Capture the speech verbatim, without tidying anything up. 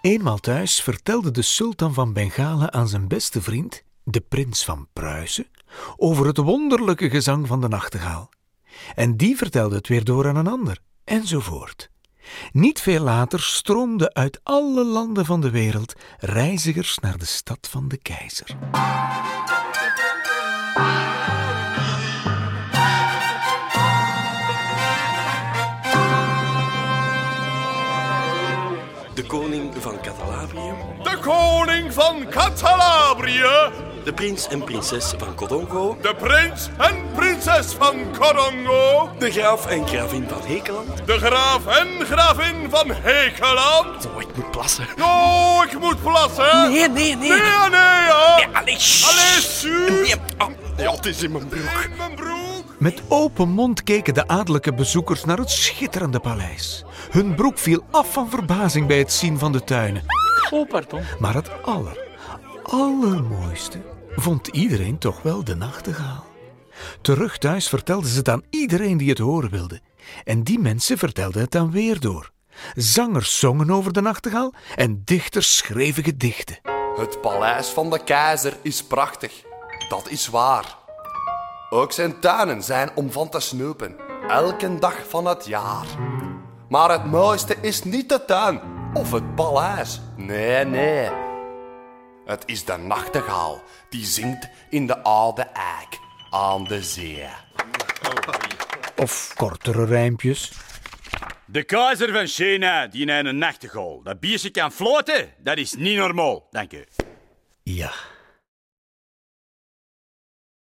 Eenmaal thuis vertelde de sultan van Bengalen aan zijn beste vriend, de prins van Pruisen, over het wonderlijke gezang van de nachtegaal. En die vertelde het weer door aan een ander, enzovoort. Niet veel later stroomden uit alle landen van de wereld reizigers naar de stad van de keizer. De koning van Catalabrië. De koning van Catalabrië. De prins en prinses van Kodongo. De prins en prinses van Kodongo. De graaf en gravin van Hekeland. De graaf en gravin van Hekeland. Oh, ik moet plassen. Oh, ik moet plassen. Nee, nee, nee. Nee, nee, ja. Nee, allee, shh. Allee, su. Nee, oh, ja, het is in mijn broek. In mijn broek. Met open mond keken de adellijke bezoekers naar het schitterende paleis. Hun broek viel af van verbazing bij het zien van de tuinen. Oh, pardon. Maar het aller, allermooiste vond iedereen toch wel de nachtegaal. Terug thuis vertelden ze het aan iedereen die het horen wilde. En die mensen vertelden het dan weer door. Zangers zongen over de nachtegaal en dichters schreven gedichten. Het paleis van de keizer is prachtig. Dat is waar. Ook zijn tuinen zijn om van te snoepen. Elke dag van het jaar. Maar het mooiste is niet de tuin of het paleis. Nee, nee. Het is de nachtegaal die zingt in de oude eik aan de zee. Of kortere rijmpjes. De keizer van China, die heeft een nachtegaal. Dat biertje kan floten, dat is niet normaal. Dank u. Ja.